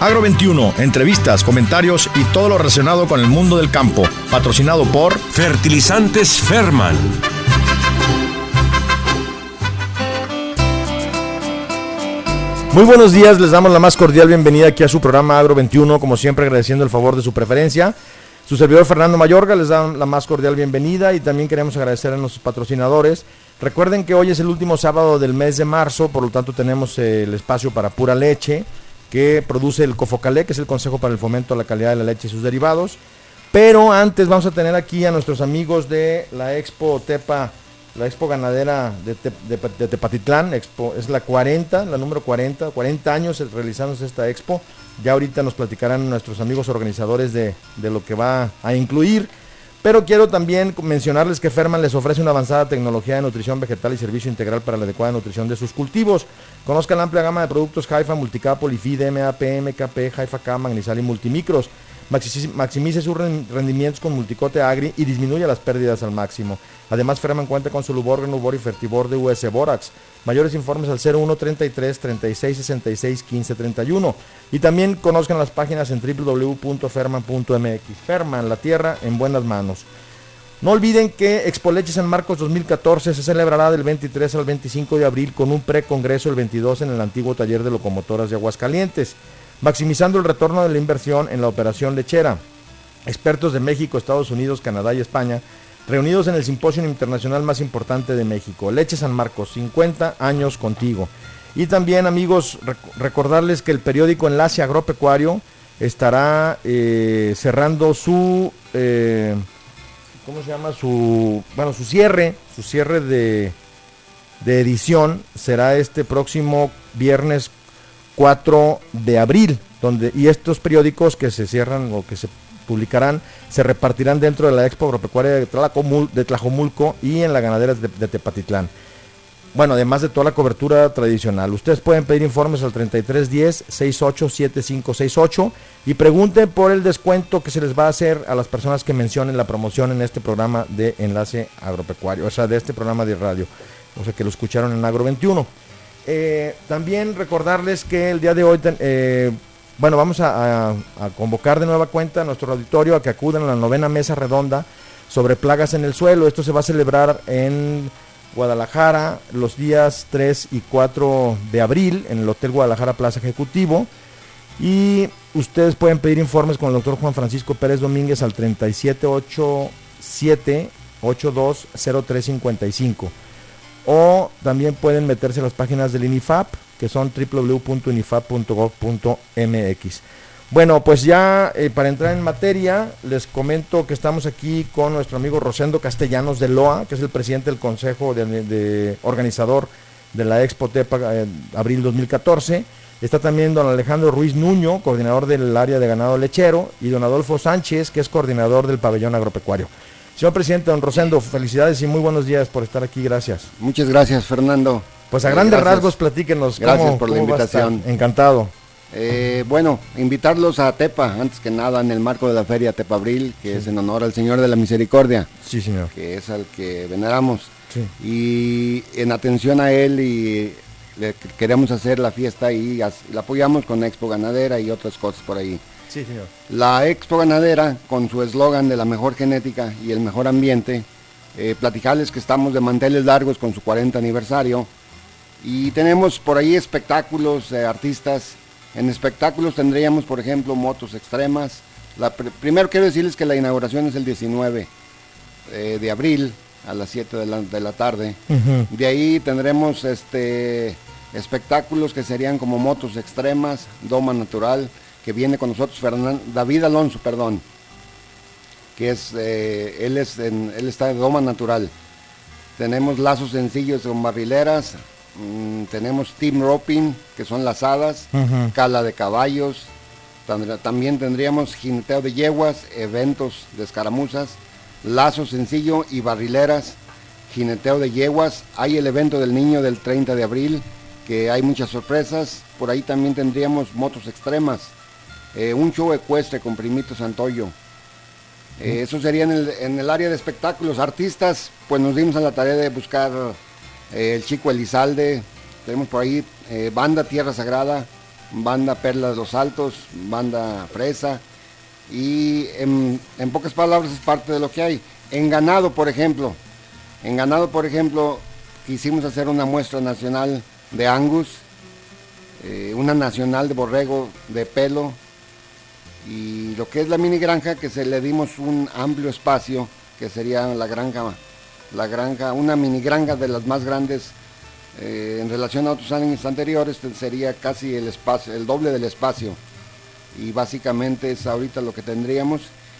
Agro 21, entrevistas, comentarios y todo lo relacionado con el mundo del campo. Patrocinado por Fertilizantes Ferman. Muy buenos días, les damos la más cordial bienvenida aquí a su programa Agro 21, como siempre agradeciendo el favor de su preferencia. Su servidor Fernando Mayorga les da la más cordial bienvenida y también queremos agradecer a nuestros patrocinadores. Recuerden que hoy es el último sábado del mes de marzo, por lo tanto tenemos el espacio para Pura Leche, que produce el COFOCALE, que es el Consejo para el Fomento de la Calidad de la Leche y sus derivados. Pero antes vamos a tener aquí a nuestros amigos de la Expo Tepa, la Expo Ganadera de Tepatitlán. Es la número 40 años realizándose esta Expo. Ya ahorita nos platicarán nuestros amigos organizadores de lo que va a incluir. Pero quiero también mencionarles que Ferman les ofrece una avanzada tecnología de nutrición vegetal y servicio integral para la adecuada nutrición de sus cultivos. Conozcan la amplia gama de productos Haifa, Multicap, Polifid, MAP, MKP, Haifa K, Magnesal y Multimicros. Maximice sus rendimientos con Multicote Agri y disminuya las pérdidas al máximo. Además, Ferman cuenta con su Luborgen, Lubor y Fertibor de US Borax. Mayores informes al 01 33 36 66 15 31. Y también conozcan las páginas en www.ferman.mx. Ferman, la tierra en buenas manos. No olviden que Expo Leche San Marcos 2014 se celebrará del 23 al 25 de abril con un precongreso el 22 en el antiguo taller de locomotoras de Aguascalientes, maximizando el retorno de la inversión en la operación lechera. Expertos de México, Estados Unidos, Canadá y España, reunidos en el simposio internacional más importante de México, Leche San Marcos, 50 años contigo. Y también, amigos, recordarles que el periódico Enlace Agropecuario estará cerrando su su cierre de edición será este próximo viernes 4 de abril, y estos periódicos que se cierran o que se publicarán se repartirán dentro de la Expo Agropecuaria de Tlajomulco y en la ganadera de Tepatitlán. Bueno, además de toda la cobertura tradicional. Ustedes pueden pedir informes al 3310-687568 y pregunten por el descuento que se les va a hacer a las personas que mencionen la promoción en este programa de Enlace Agropecuario, o sea, de este programa de radio, o sea, que lo escucharon en Agro 21. También recordarles que el día de hoy, vamos a convocar de nueva cuenta a nuestro auditorio a que acudan a la 9ª mesa redonda sobre plagas en el suelo. Esto se va a celebrar en Guadalajara los días 3 y 4 de abril en el Hotel Guadalajara Plaza Ejecutivo, y ustedes pueden pedir informes con el doctor Juan Francisco Pérez Domínguez al 3787-820355, o también pueden meterse a las páginas del INIFAP, que son www.inifap.gov.mx. Bueno, pues ya para entrar en materia, les comento que estamos aquí con nuestro amigo Rosendo Castellanos de Loa, que es el presidente del consejo organizador de la Expo Tepa abril 2014. Está también don Alejandro Ruiz Nuño, coordinador del área de ganado lechero, y don Adolfo Sánchez, que es coordinador del pabellón agropecuario. Señor presidente, don Rosendo, felicidades y muy buenos días por estar aquí, gracias. Muchas gracias, Fernando. Pues a grandes rasgos platíquenos. Gracias por la invitación. Encantado. Invitarlos a Tepa, antes que nada, en el marco de la Feria Tepa Abril, que es en honor al Señor de la Misericordia. Sí, señor. Que es al que veneramos. Sí. Y en atención a él, y le queremos hacer la fiesta y la apoyamos con Expo Ganadera y otras cosas por ahí. Sí, señor. La Expo Ganadera, con su eslogan de la mejor genética y el mejor ambiente, platicarles que estamos de manteles largos con su 40 aniversario, y tenemos por ahí espectáculos, artistas. En espectáculos tendríamos, por ejemplo, motos extremas. Primero quiero decirles que la inauguración es el 19 de abril a las 7 de la tarde. Uh-huh. De ahí tendremos espectáculos que serían como motos extremas, Doma Natural, que viene con nosotros David Alonso, que es él está de Doma Natural. Tenemos lazos sencillos con barrileras. Tenemos team roping, que son lazadas, uh-huh. cala de caballos. También tendríamos jineteo de yeguas, eventos de escaramuzas, lazo sencillo y barrileras, jineteo de yeguas. Hay el evento del niño del 30 de abril, que hay muchas sorpresas. Por ahí también tendríamos motos extremas, un show ecuestre con Primito Santoyo. Eso sería en el área de espectáculos. Artistas, pues nos dimos a la tarea de buscar el Chico Elizalde. Tenemos por ahí banda Tierra Sagrada, banda Perla de los Altos, banda Fresa, y en pocas palabras es parte de lo que hay. En ganado, por ejemplo, quisimos hacer una muestra nacional de Angus, una nacional de borrego de pelo, y lo que es la mini granja, que se le dimos un amplio espacio, que sería la granja, una mini granja de las más grandes en relación a otros años anteriores, sería casi el doble del espacio, y básicamente es ahorita lo que tendríamos.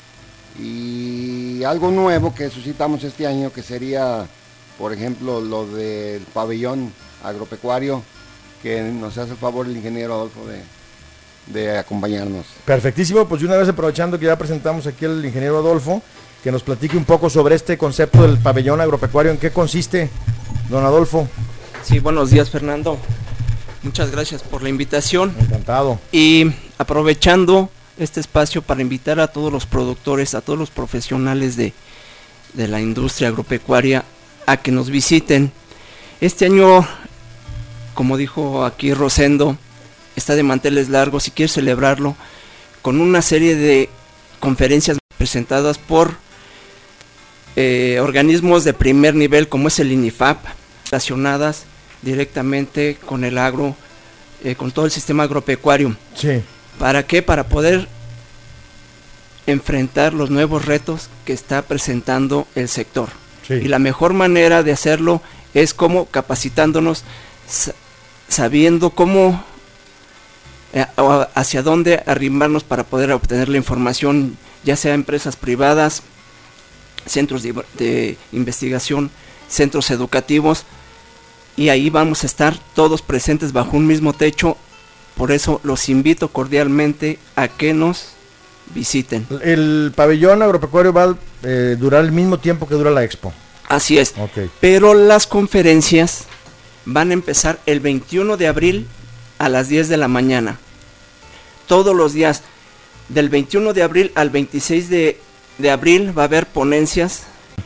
Y algo nuevo que suscitamos este año, que sería, por ejemplo, lo del pabellón agropecuario, que nos hace el favor el ingeniero Adolfo de acompañarnos. Perfectísimo, pues de una vez aprovechando que ya presentamos aquí al ingeniero Adolfo, que nos platique un poco sobre este concepto del pabellón agropecuario. ¿En qué consiste, don Adolfo? Sí, buenos días, Fernando. Muchas gracias por la invitación. Encantado. Y aprovechando este espacio para invitar a todos los productores, a todos los profesionales de la industria agropecuaria a que nos visiten. Este año, como dijo aquí Rosendo, está de manteles largos y quiere celebrarlo con una serie de conferencias presentadas por organismos de primer nivel, como es el INIFAP, relacionadas directamente con el agro, con todo el sistema agropecuario. Sí. ¿Para qué? Para poder enfrentar los nuevos retos que está presentando el sector. Sí. Y la mejor manera de hacerlo es como capacitándonos, sabiendo cómo, hacia dónde arrimarnos para poder obtener la información, ya sea empresas privadas, centros de investigación, centros educativos, y ahí vamos a estar todos presentes bajo un mismo techo. Por eso los invito cordialmente a que nos visiten. El pabellón agropecuario va a durar el mismo tiempo que dura la expo. Así es. Okay. Pero las conferencias van a empezar el 21 de abril a las 10 de la mañana. Todos los días, del 21 de abril al 26 de abril va a haber ponencias.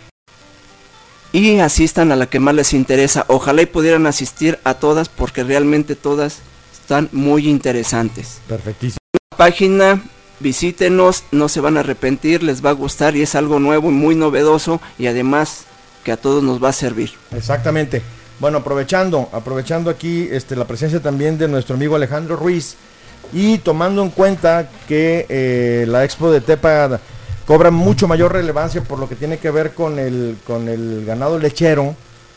Y asistan a la que más les interesa. Ojalá y pudieran asistir a todas, porque realmente todas están muy interesantes. Perfectísimo. La página, visítenos, no se van a arrepentir, les va a gustar, y es algo nuevo y muy novedoso, y además que a todos nos va a servir. Exactamente. Bueno, aprovechando aquí la presencia también de nuestro amigo Alejandro Ruiz, y tomando en cuenta que la expo de Tepa cobra mucho mayor relevancia por lo que tiene que ver con el ganado lechero,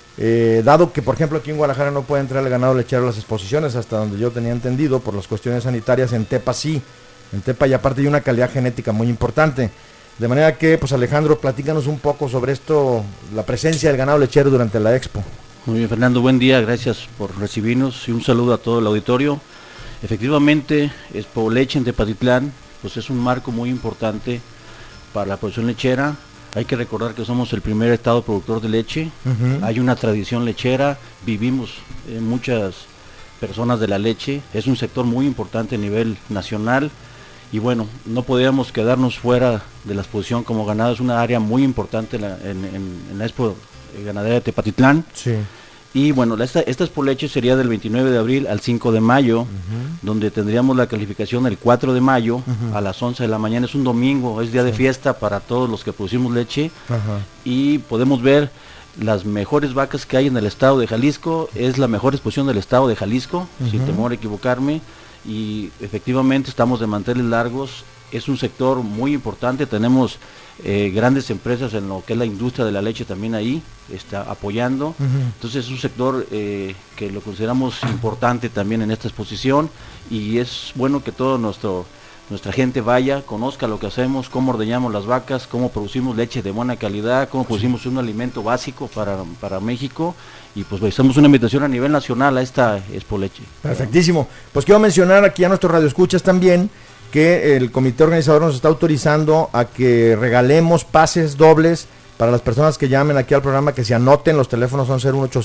dado que, por ejemplo, aquí en Guadalajara no puede entrar el ganado lechero a las exposiciones, hasta donde yo tenía entendido, por las cuestiones sanitarias. En Tepa sí, en Tepa, y aparte hay una calidad genética muy importante. De manera que, pues Alejandro, platícanos un poco sobre esto, la presencia del ganado lechero durante la expo. Muy bien, Fernando, buen día, gracias por recibirnos y un saludo a todo el auditorio. Efectivamente, Expo Leche en Tepatitlán, pues es un marco muy importante para la producción lechera. Hay que recordar que somos el primer estado productor de leche. Hay una tradición lechera, vivimos muchas personas de la leche, es un sector muy importante a nivel nacional, y bueno, no podíamos quedarnos fuera de la exposición como ganado. Es una área muy importante en la Expo Ganadera de Tepatitlán. Sí. Y bueno, esta Expo Leche sería del 29 de abril al 5 de mayo, donde tendríamos la calificación el 4 de mayo a las 11 de la mañana. Es un domingo, es día de fiesta para todos los que producimos leche. Y podemos ver las mejores vacas que hay en el estado de Jalisco. Es la mejor exposición del estado de Jalisco, sin temor a equivocarme, y efectivamente estamos de manteles largos. Es un sector muy importante, tenemos grandes empresas en lo que es la industria de la leche también ahí, está apoyando. Entonces es un sector que lo consideramos importante también en esta exposición, y es bueno que toda nuestra gente vaya, conozca lo que hacemos, cómo ordeñamos las vacas, cómo producimos leche de buena calidad, cómo producimos un alimento básico para México, y pues hacemos una invitación a nivel nacional a esta Expo Leche. Perfectísimo. Pues quiero mencionar aquí a nuestros radioescuchas también que el comité organizador nos está autorizando a que regalemos pases dobles para las personas que llamen aquí al programa, que se anoten. Los teléfonos son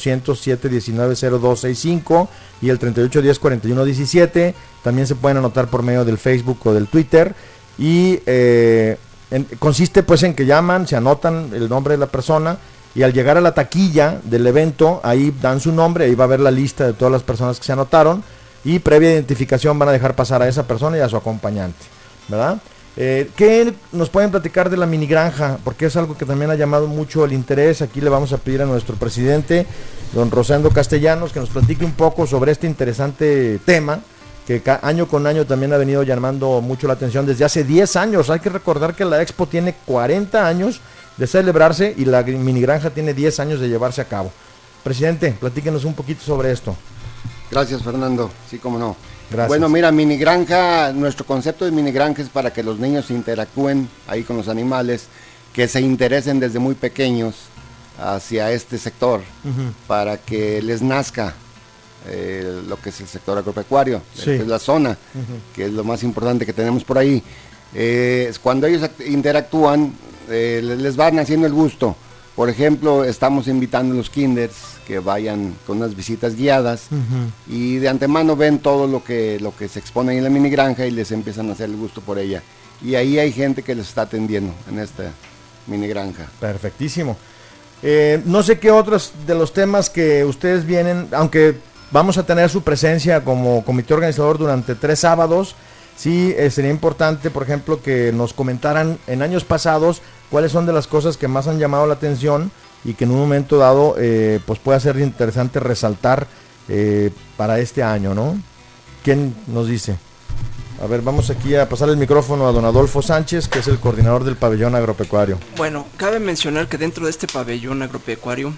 01800-719-0265 y el 3810-4117. También se pueden anotar por medio del Facebook o del Twitter, y consiste pues en que llaman, se anotan el nombre de la persona, y al llegar a la taquilla del evento, ahí dan su nombre, ahí va a ver la lista de todas las personas que se anotaron, y previa identificación van a dejar pasar a esa persona y a su acompañante, ¿verdad? ¿Qué nos pueden platicar de la mini granja? Porque es algo que también ha llamado mucho el interés. Aquí le vamos a pedir a nuestro presidente, don Rosendo Castellanos, que nos platique un poco sobre este interesante tema, que año con año también ha venido llamando mucho la atención desde hace 10 años. Hay que recordar que la Expo tiene 40 años de celebrarse y la mini granja tiene 10 años de llevarse a cabo. Presidente, platíquenos un poquito sobre esto. Gracias, Fernando. Sí, cómo no. Gracias. Bueno, mira, mini granja, nuestro concepto de mini granja es para que los niños interactúen ahí con los animales, que se interesen desde muy pequeños hacia este sector, para que les nazca lo que es el sector agropecuario, sí, que es la zona, que es lo más importante que tenemos por ahí. Cuando ellos interactúan, les van haciendo el gusto. Por ejemplo, estamos invitando a los kinders que vayan con unas visitas guiadas y de antemano ven todo lo que se expone ahí en la mini granja y les empiezan a hacer el gusto por ella. Y ahí hay gente que les está atendiendo en esta mini granja. Perfectísimo. No sé qué otros de los temas que ustedes vienen, aunque vamos a tener su presencia como comité organizador durante 3 sábados, sí sería importante, por ejemplo, que nos comentaran en años pasados cuáles son de las cosas que más han llamado la atención y que en un momento dado pues puede ser interesante resaltar para este año, ¿no? ¿Quién nos dice? A ver, vamos aquí a pasar el micrófono a don Adolfo Sánchez, que es el coordinador del pabellón agropecuario. Bueno, cabe mencionar que dentro de este pabellón agropecuario,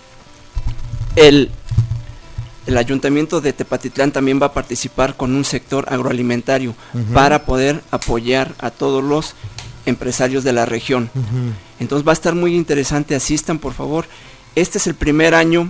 el Ayuntamiento de Tepatitlán también va a participar con un sector agroalimentario para poder apoyar a todos los empresarios de la región. Entonces va a estar muy interesante, asistan por favor. Este es el primer año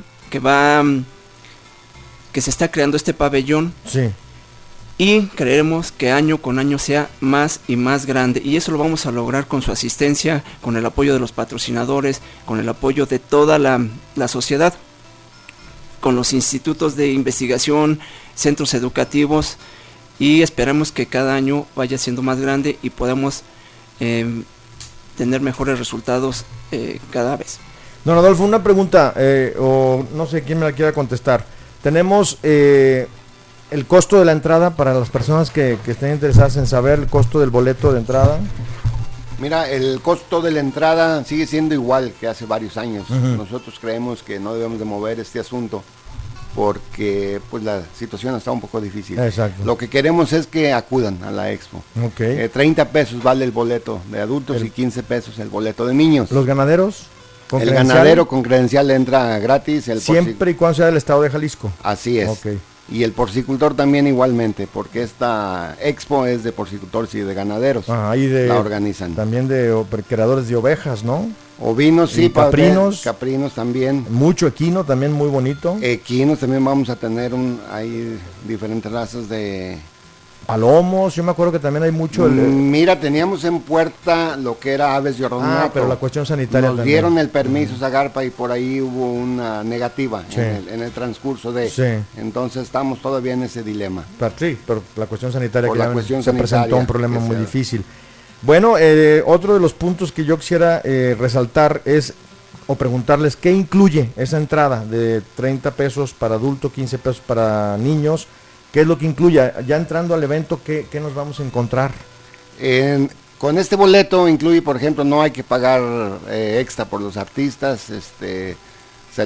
que se está creando este pabellón. Sí. Y creemos que año con año sea más y más grande, y eso lo vamos a lograr con su asistencia, con el apoyo de los patrocinadores, con el apoyo de toda la sociedad, con los institutos de investigación, centros educativos, y esperamos que cada año vaya siendo más grande y podamos tener mejores resultados cada vez. Don Adolfo, una pregunta, o no sé quién me la quiera contestar. Tenemos el costo de la entrada para las personas que estén interesadas en saber el costo del boleto de entrada. Mira, el costo de la entrada sigue siendo igual que hace varios años. Nosotros creemos que no debemos de mover este asunto porque pues la situación está un poco difícil. Exacto. Lo que queremos es que acudan a la expo. 30 pesos vale el boleto de adultos y 15 pesos el boleto de niños. ¿Los ganaderos? El ganadero con credencial entra gratis. Siempre y cuando sea del estado de Jalisco. Así es. Y el porcicultor también igualmente, porque esta expo es de porcicultores y de ganaderos. Y la organizan. También de creadores de ovejas, ¿no? Ovinos, sí, caprinos. Caprinos también. Mucho equino, también muy bonito. Equinos también vamos a tener hay diferentes razas de... Palomos, yo me acuerdo que también hay mucho... Mira, teníamos en puerta lo que era aves de ornato. Pero la cuestión sanitaria nos también. Dieron el permiso Zagarpa y por ahí hubo una negativa en el transcurso de... Sí. Entonces estamos todavía en ese dilema. Pero la cuestión sanitaria se presentó un problema muy difícil. Bueno, otro de los puntos que yo quisiera resaltar es, o preguntarles, ¿qué incluye esa entrada de 30 pesos para adulto, 15 pesos para niños? ¿Qué es lo que incluye? Ya entrando al evento, ¿qué nos vamos a encontrar? Con este boleto incluye, por ejemplo, no hay que pagar extra por los artistas, se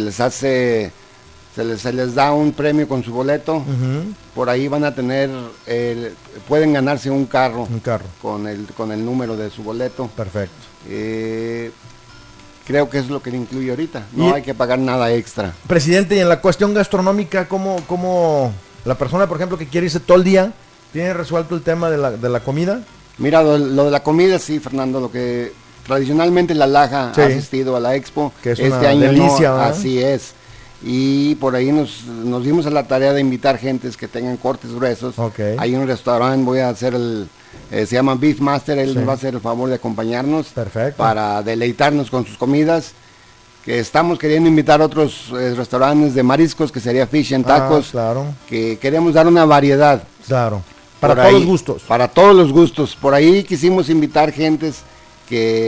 les da un premio con su boleto. Por ahí van a tener, pueden ganarse un carro con el número de su boleto. Perfecto. Creo que es lo que le incluye ahorita, no hay que pagar nada extra. Presidente, y en la cuestión gastronómica, ¿cómo la persona, por ejemplo, que quiere irse todo el día, tiene resuelto el tema de la comida? Mira, lo de la comida, sí, Fernando, lo que tradicionalmente la Laja ha asistido a la expo, que es este una año delicia, no, así es. Y por ahí nos dimos a la tarea de invitar gentes que tengan cortes gruesos. Hay un restaurante, voy a hacer se llama Beef Master, él nos va a hacer el favor de acompañarnos. Perfecto. Para deleitarnos con sus comidas. Que estamos queriendo invitar a otros restaurantes de mariscos, que sería Fish and Tacos. Claro. Que queremos dar una variedad. Claro. Para todos los gustos. Para todos los gustos. Por ahí quisimos invitar gentes que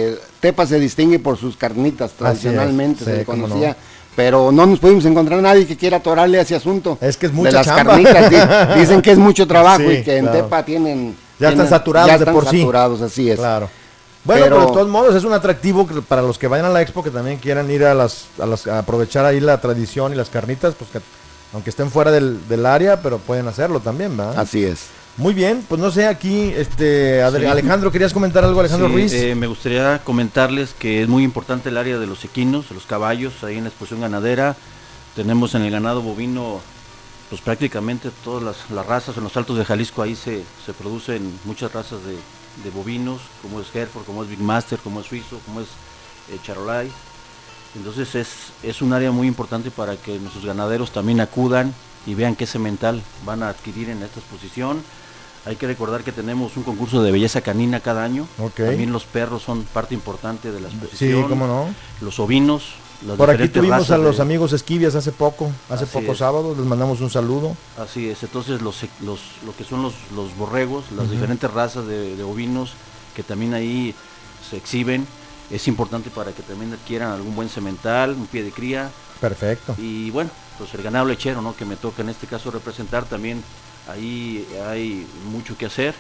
Tepa se distingue por sus carnitas, tradicionalmente sí, se le cómo conocía. no. Pero no nos pudimos encontrar a nadie que quiera atorarle a ese asunto. Es que es mucha de las chamba. carnitas. Dicen que es mucho trabajo Sí, y que en claro. Tepa tienen... Ya están saturados ya de están por sí. saturados, así es. Claro. Bueno, Pero- pero de todos modos es un atractivo para los que vayan a la expo, que también quieran ir a aprovechar ahí la tradición y las carnitas, pues que aunque estén fuera del área, pero pueden hacerlo también, ¿verdad? Así es. Muy bien, pues no sé, aquí, Sí. Alejandro, ¿querías comentar algo, Alejandro Sí, Ruiz? me gustaría comentarles que es muy importante el área de los equinos, de los caballos, ahí en la exposición ganadera. Tenemos en el ganado bovino, pues prácticamente todas las razas. En los Altos de Jalisco ahí se producen muchas razas de bovinos, como es Hereford, como es Big Master, como es Suizo, como es Charolais. Entonces es un área muy importante para que nuestros ganaderos también acudan y vean qué semental van a adquirir en esta exposición. Hay que recordar que tenemos un concurso de belleza canina cada año. Ok. También los perros son parte importante de la Sí, exposición. cómo no. Los ovinos. Las Por aquí diferentes tuvimos a razas los de- amigos Esquivias hace pocos Así sábados, les mandamos un saludo. Así es, entonces lo que son los borregos, las diferentes razas de ovinos que también ahí se exhiben, es importante para que también adquieran algún buen semental, un pie de cría. Perfecto. Y bueno, pues el ganado lechero, ¿no?, que me toca en este caso representar, también ahí hay mucho que hacer,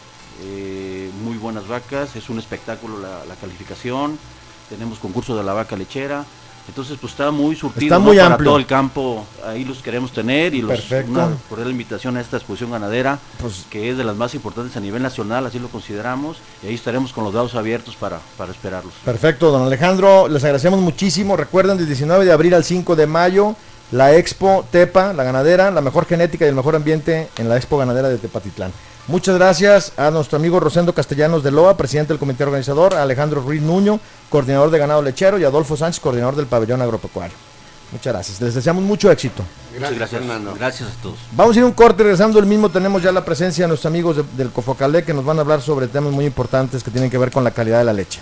muy buenas vacas, es un espectáculo la calificación, tenemos concurso de la vaca lechera, entonces pues está muy surtido, Está ¿no?, muy para amplio. todo el campo, ahí los queremos tener y Perfecto. una cordial invitación a esta exposición ganadera, Pues- que es de las más importantes a nivel nacional, así lo consideramos, y ahí estaremos con los brazos abiertos para esperarlos. Perfecto, don Alejandro, les agradecemos muchísimo. Recuerden, del 19 de abril al 5 de mayo, la Expo Tepa, la ganadera, la mejor genética y el mejor ambiente en la Expo Ganadera de Tepatitlán. Muchas gracias a nuestro amigo Rosendo Castellanos de Loa, presidente del comité organizador, a Alejandro Ruiz Nuño, coordinador de ganado lechero, y a Adolfo Sánchez, coordinador del pabellón agropecuario. Muchas gracias, les deseamos mucho éxito. Muchas gracias, Fernando. gracias a todos. Vamos a ir a un corte, regresando el mismo tenemos ya la presencia de nuestros amigos del Cofocalé, que nos van a hablar sobre temas muy importantes que tienen que ver con la calidad de la leche.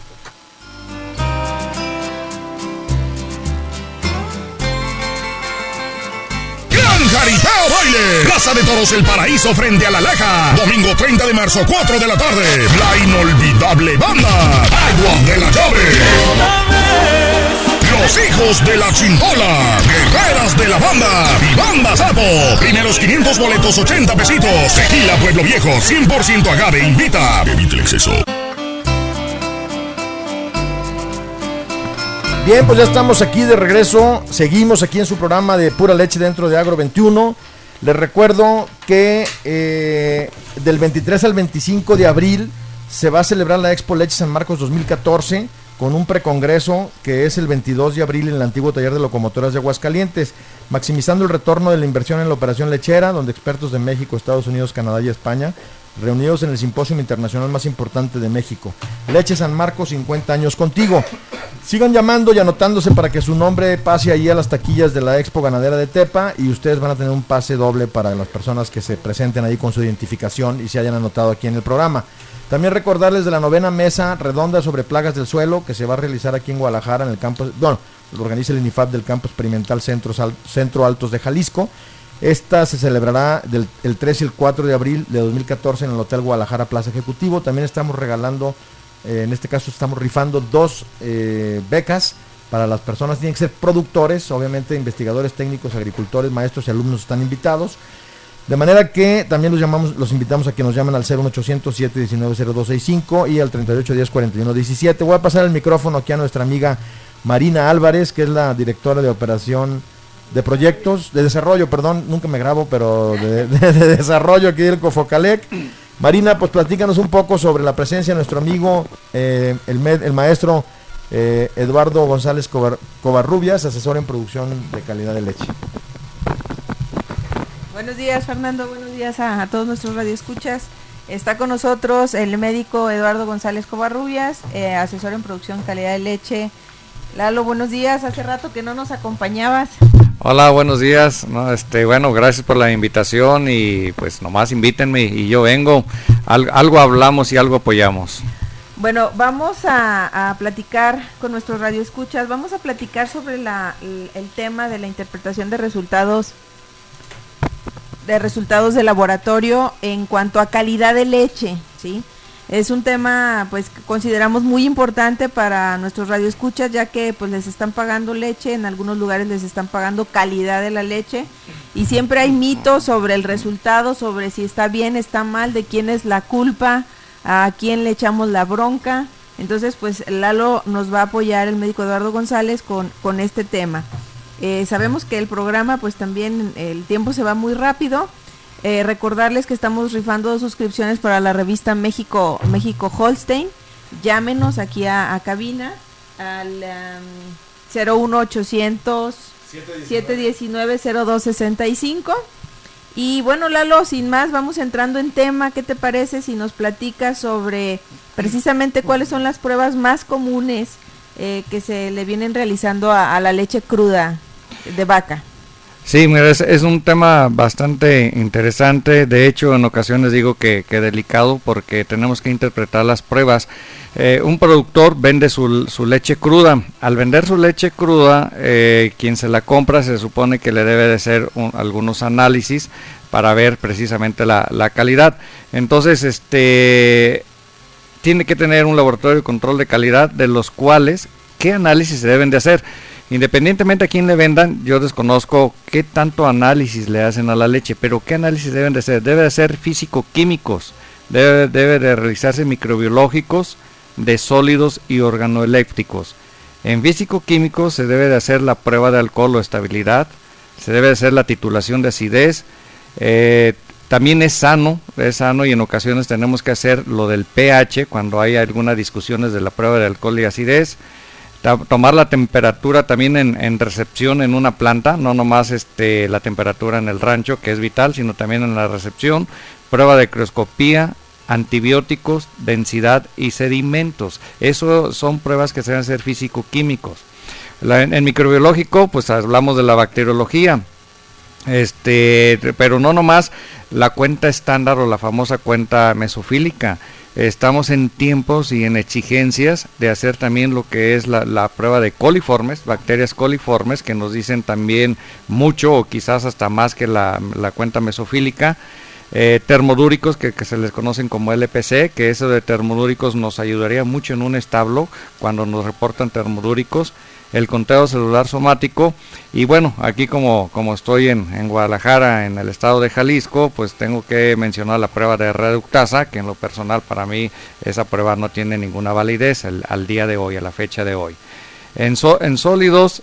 Gran Jaripeo Baile. Plaza de Toros El Paraíso frente a La Laja. Domingo 30 de marzo, 4 de la tarde. La inolvidable banda Agua de la Llave. Los hijos de la Chindola. Guerreras de la banda. Y Banda Sapo. Primeros 500 boletos, 80 pesitos. Tequila Pueblo Viejo, 100% agave. Invita. Evite el exceso. Bien, pues ya estamos aquí de regreso, seguimos aquí en su programa de Pura Leche dentro de Agro 21. Les recuerdo que del 23 al 25 de abril se va a celebrar la Expo Leche San Marcos 2014 con un precongreso que es el 22 de abril en el antiguo taller de locomotoras de Aguascalientes, maximizando el retorno de la inversión en la operación lechera, donde expertos de México, Estados Unidos, Canadá y España reunidos en el simposio internacional más importante de México. Leche San Marcos, 50 años contigo. Sigan llamando y anotándose para que su nombre pase ahí a las taquillas de la Expo Ganadera de Tepa, y ustedes van a tener un pase doble para las personas que se presenten ahí con su identificación y se hayan anotado aquí en el programa. También recordarles de la 9ª mesa redonda sobre plagas del suelo que se va a realizar aquí en Guadalajara, en el campus, bueno, lo organiza el INIFAP del Campo Experimental Centro Altos de Jalisco. Esta se celebrará el 3 y el 4 de abril de 2014 en el Hotel Guadalajara Plaza Ejecutivo. También estamos regalando, en este caso estamos rifando 2 becas para las personas. Tienen que ser productores, obviamente investigadores técnicos, agricultores, maestros y alumnos están invitados. De manera que también los invitamos a que nos llamen al 01800 719 0265 y al 38 10 41 17. Voy a pasar el micrófono aquí a nuestra amiga Marina Álvarez, que es la directora de operación de proyectos, de desarrollo, perdón, nunca me grabo, pero de desarrollo aquí del Cofocalec. Marina, pues platícanos un poco sobre la presencia de nuestro amigo, el maestro Eduardo González Covarrubias, asesor en producción de calidad de leche. Buenos días, Fernando, buenos días a todos nuestros radioescuchas. Está con nosotros el médico Eduardo González Covarrubias, asesor en producción calidad de leche. Lalo, buenos días, hace rato que no nos acompañabas. Hola, buenos días. No, bueno, gracias por la invitación y pues nomás invítenme y yo vengo. Algo hablamos y algo apoyamos. Bueno, vamos a platicar con nuestros radioescuchas, vamos a platicar sobre el tema de la interpretación de resultados de laboratorio en cuanto a calidad de leche, ¿sí? Es un tema pues que consideramos muy importante para nuestros radioescuchas, ya que pues les están pagando leche, en algunos lugares les están pagando calidad de la leche, y siempre hay mitos sobre el resultado, sobre si está bien, está mal, de quién es la culpa, a quién le echamos la bronca. Entonces pues Lalo nos va a apoyar, el médico Eduardo González, con este tema. Sabemos que el programa pues también el tiempo se va muy rápido. Recordarles que estamos rifando suscripciones para la revista México Holstein. Llámenos aquí a cabina al 01800 719-0265. Y bueno, Lalo, sin más, vamos entrando en tema. ¿Qué te parece si nos platicas sobre precisamente cuáles son las pruebas más comunes que se le vienen realizando a la leche cruda de vaca? Sí, mira, es un tema bastante interesante. De hecho, en ocasiones digo que delicado, porque tenemos que interpretar las pruebas. Un productor vende su leche cruda. Al vender su leche cruda, quien se la compra se supone que le debe de hacer algunos análisis para ver precisamente la calidad. Entonces, tiene que tener un laboratorio de control de calidad, de los cuales, ¿qué análisis se deben de hacer? Independientemente a quién le vendan, yo desconozco qué tanto análisis le hacen a la leche, pero qué análisis deben de hacer. Debe de ser físico-químicos, debe de realizarse microbiológicos, de sólidos y organoeléctricos. En físico-químicos se debe de hacer la prueba de alcohol o estabilidad, se debe de hacer la titulación de acidez. También es sano y en ocasiones tenemos que hacer lo del pH cuando hay algunas discusiones de la prueba de alcohol y acidez. Tomar la temperatura también en recepción en una planta, no nomás la temperatura en el rancho, que es vital, sino también en la recepción. Prueba de crioscopía, antibióticos, densidad y sedimentos. Eso son pruebas que se deben hacer físico-químicos. En microbiológico, pues hablamos de la bacteriología. Pero no nomás la cuenta estándar o la famosa cuenta mesofílica. Estamos en tiempos y en exigencias de hacer también lo que es la prueba de coliformes, bacterias coliformes, que nos dicen también mucho o quizás hasta más que la cuenta mesofílica. Termodúricos, que se les conocen como LPC, que eso de termodúricos nos ayudaría mucho en un establo cuando nos reportan termodúricos. El conteo celular somático, y bueno, aquí como estoy en Guadalajara, en el estado de Jalisco, pues tengo que mencionar la prueba de reductasa, que en lo personal para mí esa prueba no tiene ninguna validez al día de hoy, a la fecha de hoy. En sólidos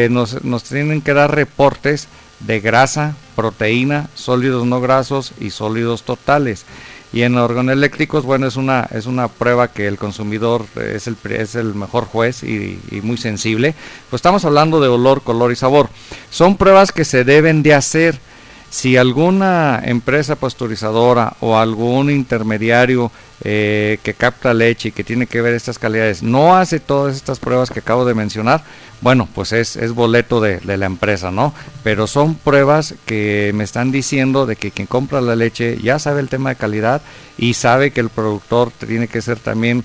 nos tienen que dar reportes de grasa, proteína, sólidos no grasos y sólidos totales. Y en organoeléctricos, bueno, es una prueba que el consumidor es el mejor juez y muy sensible. Pues estamos hablando de olor, color y sabor. Son pruebas que se deben de hacer. Si alguna empresa pasteurizadora o algún intermediario que capta leche y que tiene que ver estas calidades no hace todas estas pruebas que acabo de mencionar, bueno, pues es boleto de la empresa, ¿no? Pero son pruebas que me están diciendo de que quien compra la leche ya sabe el tema de calidad y sabe que el productor tiene que ser también,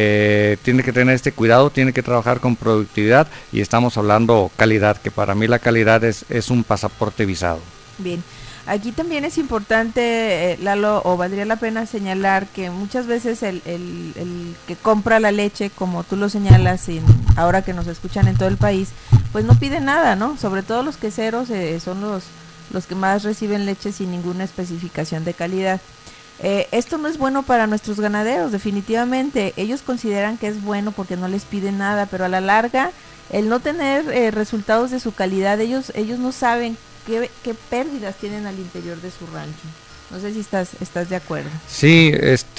tiene que tener este cuidado, tiene que trabajar con productividad, y estamos hablando calidad, que para mí la calidad es un pasaporte visado. Bien, aquí también es importante, Lalo, o valdría la pena señalar que muchas veces el que compra la leche, como tú lo señalas, ahora que nos escuchan en todo el país, pues no pide nada, ¿no? Sobre todo los queseros son los que más reciben leche sin ninguna especificación de calidad. Esto no es bueno para nuestros ganaderos, definitivamente. Ellos consideran que es bueno porque no les piden nada, pero a la larga, el no tener resultados de su calidad, ellos no saben qué pérdidas tienen al interior de su rancho. No sé si estás de acuerdo. Sí,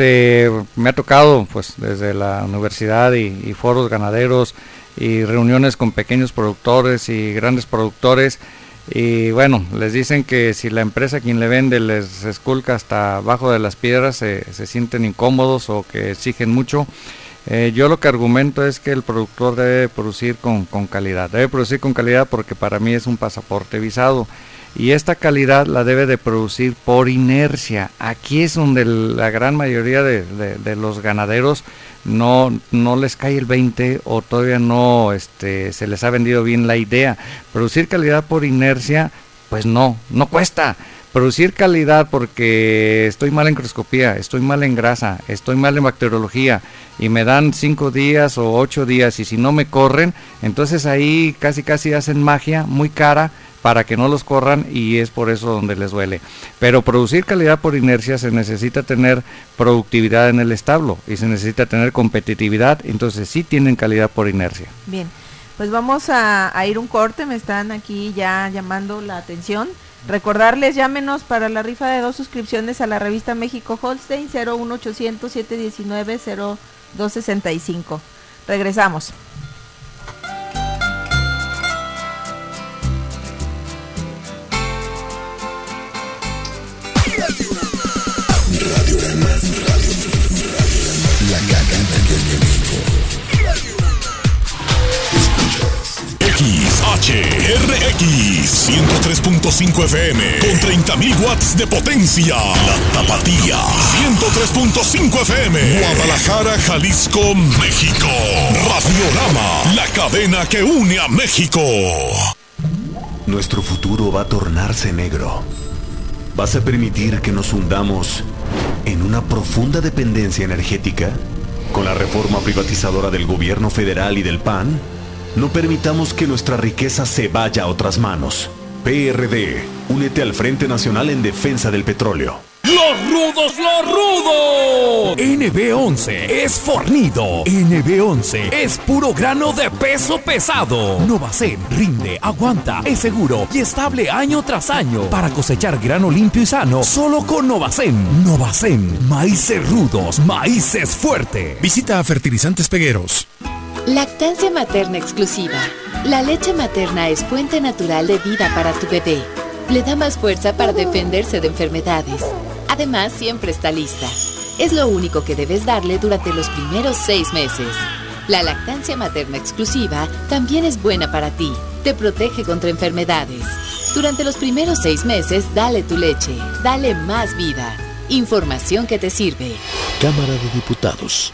me ha tocado pues desde la universidad y foros ganaderos y reuniones con pequeños productores y grandes productores, y bueno, les dicen que si la empresa quien le vende les esculca hasta abajo de las piedras, se sienten incómodos o que exigen mucho. Yo lo que argumento es que el productor debe producir con calidad, porque para mí es un pasaporte visado, y esta calidad la debe de producir por inercia. Aquí es donde la gran mayoría de los ganaderos no les cae el 20, o todavía no se les ha vendido bien la idea. Producir calidad por inercia, pues no cuesta. producir calidad porque estoy mal en microscopía, estoy mal en grasa, estoy mal en bacteriología y me dan 5 días o 8 días y si no me corren, entonces ahí casi hacen magia muy cara para que no los corran y es por eso donde les duele. Pero producir calidad por inercia se necesita tener productividad en el establo y se necesita tener competitividad, entonces sí tienen calidad por inercia. Bien, pues vamos a ir un corte, me están aquí ya llamando la atención. Recordarles, llámenos para la rifa de 2 suscripciones a la revista México Holstein, 01800 719 0265. Regresamos. XHRX 103.5 FM con 30.000 watts de potencia. La Tapatía 103.5 FM Guadalajara, Jalisco, México. Radiorama, la cadena que une a México. Nuestro futuro va a tornarse negro. ¿Vas a permitir que nos hundamos en una profunda dependencia energética? Con la reforma privatizadora del gobierno federal y del PAN, no permitamos que nuestra riqueza se vaya a otras manos. PRD, únete al Frente Nacional en Defensa del Petróleo. ¡Los rudos, los rudos! NB11 es fornido. NB11 es puro grano de peso pesado. Novacen rinde, aguanta, es seguro y estable año tras año. Para cosechar grano limpio y sano, solo con Novacen. Novacen, maíces rudos, maíces fuerte. Visita a Fertilizantes Pegueros. Lactancia materna exclusiva. La leche materna es fuente natural de vida para tu bebé. Le da más fuerza para defenderse de enfermedades. Además, siempre está lista. Es lo único que debes darle durante los primeros 6 meses. La lactancia materna exclusiva también es buena para ti. Te protege contra enfermedades. Durante los primeros 6 meses, dale tu leche. Dale más vida. Información que te sirve. Cámara de Diputados,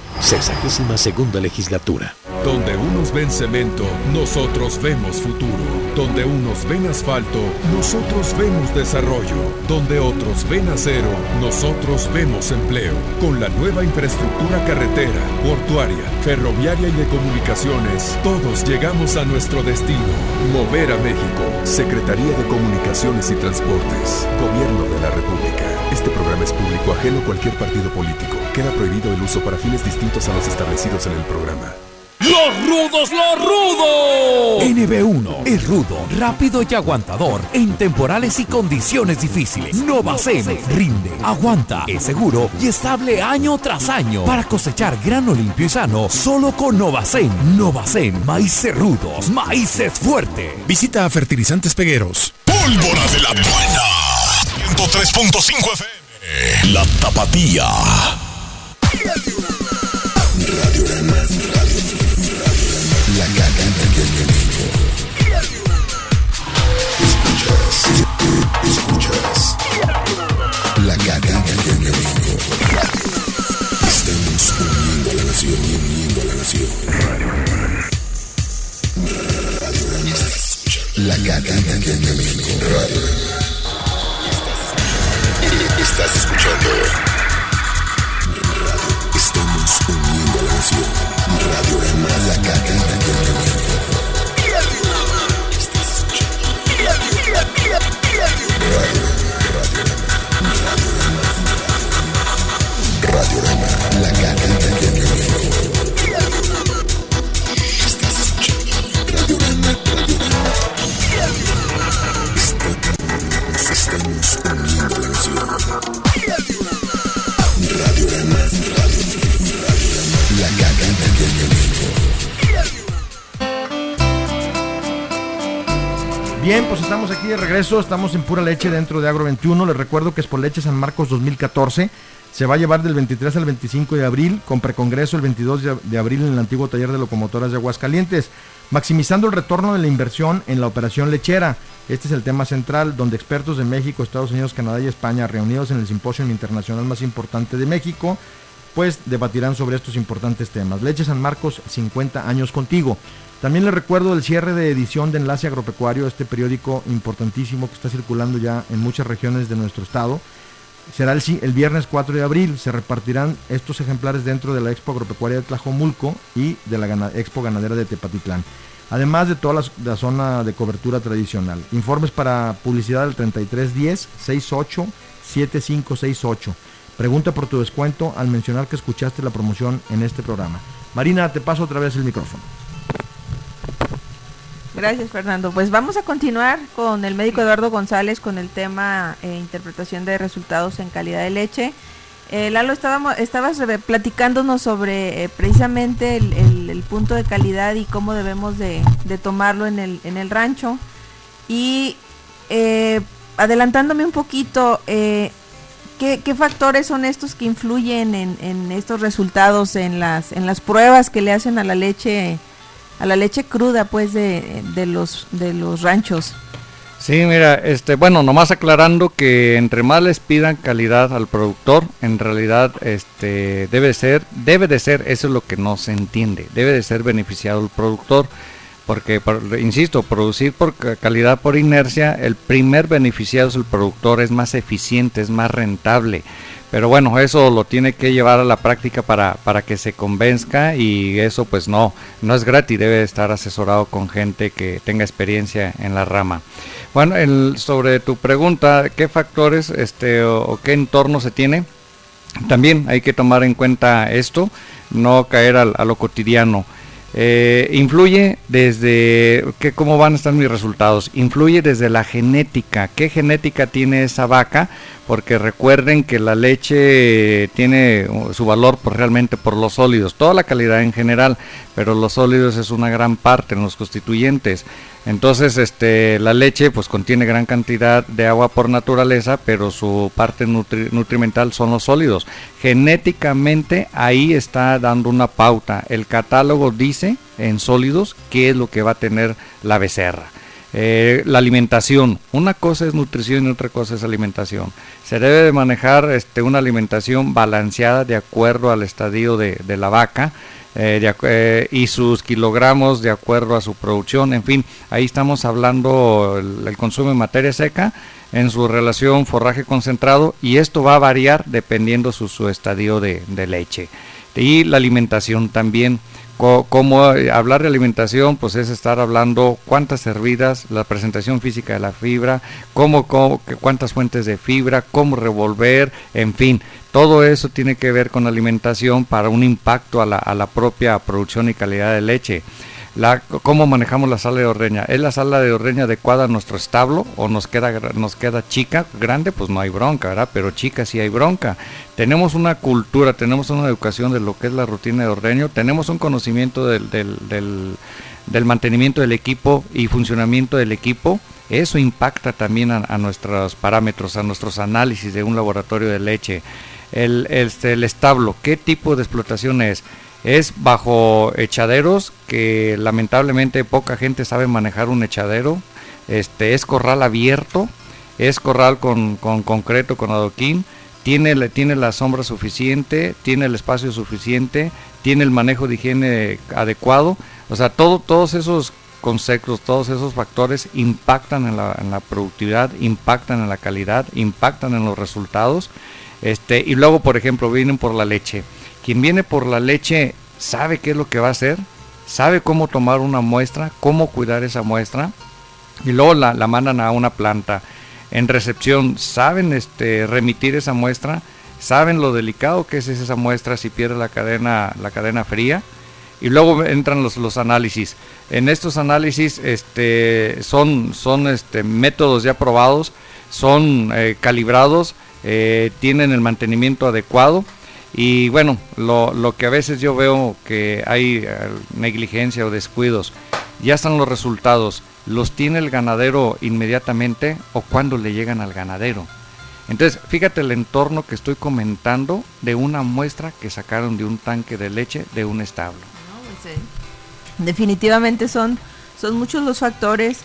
62ª Legislatura. Donde unos ven cemento, nosotros vemos futuro. Donde unos ven asfalto, nosotros vemos desarrollo. Donde otros ven acero, nosotros vemos empleo. Con la nueva infraestructura carretera, portuaria, ferroviaria y de comunicaciones, todos llegamos a nuestro destino. Mover a México. Secretaría de Comunicaciones y Transportes. Gobierno de la República. Este programa es público, ajeno a cualquier partido político. Queda prohibido el uso para fines distintos a los establecidos en el programa. ¡Los rudos, los rudos! NB1 es rudo, rápido y aguantador en temporales y condiciones difíciles. Novacen rinde, aguanta, es seguro y estable año tras año. Para cosechar grano limpio y sano, solo con Novacen. Novacen, maíces rudos, maíces fuerte. Visita a Fertilizantes Pegueros. Pólvora de la buena. 103.5 FM. La Tapatía. La garganta que el enemigo. Escuchas. La garganta que el enemigo. Estamos uniendo a la nación, uniendo a la nación. La garganta que el enemigo. Estás escuchando. Estamos uniendo a la nación. Radiorama, la garganta que el enemigo. Radiorama, la garganta que el enemigo. Estás escuchando. Radiorama. Estamos uniendo a la nación. Radiorama, la garganta que el enemigo. Bien, pues estamos aquí de regreso, estamos en Pura Leche dentro de Agro 21. Les recuerdo que Expoleche San Marcos 2014 se va a llevar del 23 al 25 de abril, con precongreso el 22 de abril en el antiguo taller de locomotoras de Aguascalientes, maximizando el retorno de la inversión en la operación lechera. Este es el tema central, donde expertos de México, Estados Unidos, Canadá y España, reunidos en el simposio internacional más importante de México, pues debatirán sobre estos importantes temas. Leche San Marcos, 50 años contigo. También les recuerdo el cierre de edición de Enlace Agropecuario, este periódico importantísimo que está circulando ya en muchas regiones de nuestro estado. Será el viernes 4 de abril, se repartirán estos ejemplares dentro de la Expo Agropecuaria de Tlajomulco y de la Expo Ganadera de Tepatitlán, además de toda la zona de cobertura tradicional. Informes para publicidad al 3310-687568. Pregunta por tu descuento al mencionar que escuchaste la promoción en este programa. Marina, te paso otra vez el micrófono. Gracias, Fernando. Pues vamos a continuar con el médico Eduardo González con el tema interpretación de resultados en calidad de leche. Lalo, estabas platicándonos sobre precisamente el punto de calidad y cómo debemos de tomarlo en el rancho. Y adelantándome un poquito, ¿qué factores son estos que influyen en estos resultados, en las pruebas que le hacen a la leche cruda, pues, de los ranchos? Sí, mira, bueno, nomás aclarando que entre más les pidan calidad al productor, en realidad debe de ser, eso es lo que no se entiende, debe de ser beneficiado el productor, porque, insisto, producir por calidad por inercia, el primer beneficiado es el productor, es más eficiente, es más rentable. Pero bueno, eso lo tiene que llevar a la práctica para que se convenzca, y eso pues no es gratis, debe estar asesorado con gente que tenga experiencia en la rama. Bueno, sobre tu pregunta, ¿qué factores o qué entorno se tiene? También hay que tomar en cuenta esto, no caer a lo cotidiano. Influye desde cómo van a estar mis resultados, influye desde la genética, qué genética tiene esa vaca, porque recuerden que la leche tiene su valor realmente por los sólidos, toda la calidad en general, pero los sólidos es una gran parte en los constituyentes. Entonces la leche pues contiene gran cantidad de agua por naturaleza, pero su parte nutrimental son los sólidos. Genéticamente ahí está dando una pauta. El catálogo dice en sólidos qué es lo que va a tener la becerra. La alimentación, una cosa es nutrición y otra cosa es alimentación. Se debe de manejar una alimentación balanceada de acuerdo al estadio de la vaca, y sus kilogramos de acuerdo a su producción. En fin, ahí estamos hablando el consumo de materia seca en su relación forraje concentrado, y esto va a variar dependiendo su estadio de leche. Y la alimentación también. Como hablar de alimentación, pues es estar hablando cuántas hervidas, la presentación física de la fibra, cuántas fuentes de fibra, cómo revolver, en fin, todo eso tiene que ver con alimentación para un impacto a la propia producción y calidad de leche. ¿Cómo manejamos la sala de ordeña? ¿Es la sala de ordeña adecuada a nuestro establo o nos queda chica? Grande, pues no hay bronca, ¿verdad? Pero chica sí hay bronca. Tenemos una cultura, tenemos una educación de lo que es la rutina de ordeño, tenemos un conocimiento del mantenimiento del equipo y funcionamiento del equipo. Eso impacta también a nuestros parámetros, a nuestros análisis de un laboratorio de leche. El establo, ¿qué tipo de explotación es? Es bajo echaderos, que lamentablemente poca gente sabe manejar un echadero. Es corral abierto, es corral con concreto, con adoquín, tiene la sombra suficiente, tiene el espacio suficiente, tiene el manejo de higiene adecuado. O sea, todos esos conceptos, todos esos factores impactan en la productividad, impactan en la calidad, impactan en los resultados. Y luego, por ejemplo, vienen por la leche. Quien viene por la leche sabe qué es lo que va a hacer, sabe cómo tomar una muestra, cómo cuidar esa muestra, y luego la mandan a una planta. En recepción saben remitir esa muestra, saben lo delicado que es esa muestra si pierde la cadena fría, y luego entran los análisis. En estos análisis son métodos ya probados, son calibrados, tienen el mantenimiento adecuado. Y bueno, lo que a veces yo veo que hay negligencia o descuidos, ya están los resultados, ¿los tiene el ganadero inmediatamente o cuándo le llegan al ganadero? Entonces, fíjate el entorno que estoy comentando de una muestra que sacaron de un tanque de leche de un establo. No, pues, definitivamente son muchos los factores,